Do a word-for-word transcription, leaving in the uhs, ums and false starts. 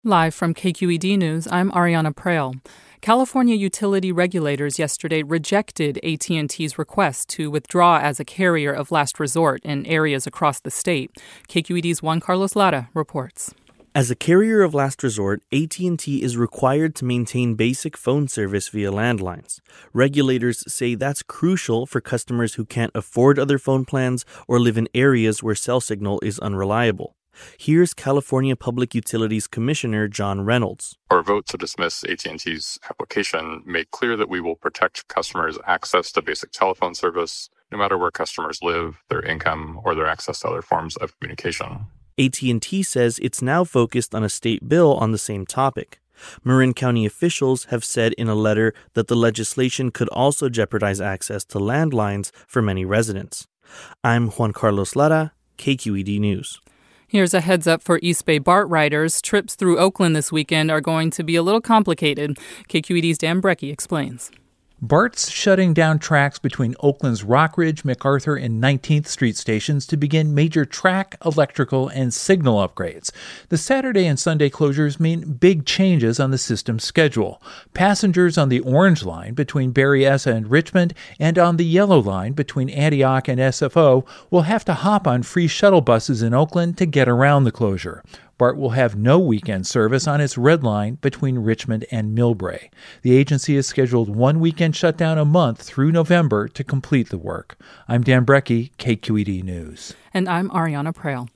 Live from K Q E D News, I'm Ariana Prale. California utility regulators yesterday rejected A T and T's request to withdraw as a carrier of last resort in areas across the state. K Q E D's Juan Carlos Lara reports. As a carrier of last resort, A T and T is required to maintain basic phone service via landlines. Regulators say that's crucial for customers who can't afford other phone plans or live in areas where cell signal is unreliable. Here's California Public Utilities Commissioner John Reynolds. Our vote to dismiss A T and T's application made clear that we will protect customers' access to basic telephone service, no matter where customers live, their income, or their access to other forms of communication. A T and T says it's now focused on a state bill on the same topic. Marin County officials have said in a letter that the legislation could also jeopardize access to landlines for many residents. I'm Juan Carlos Lara, K Q E D News. Here's a heads up for East Bay BART riders. Trips through Oakland this weekend are going to be a little complicated. K Q E D's Dan Brecky explains. BART's shutting down tracks between Oakland's Rockridge, MacArthur, and nineteenth Street stations to begin major track, electrical, and signal upgrades. The Saturday and Sunday closures mean big changes on the system's schedule. Passengers on the Orange Line between Berryessa and Richmond and on the Yellow Line between Antioch and S F O will have to hop on free shuttle buses in Oakland to get around the closure. BART will have no weekend service on its Red Line between Richmond and Millbrae. The agency has scheduled one weekend shutdown a month through November to complete the work. I'm Dan Brecky, K Q E D News. And I'm Ariana Prale.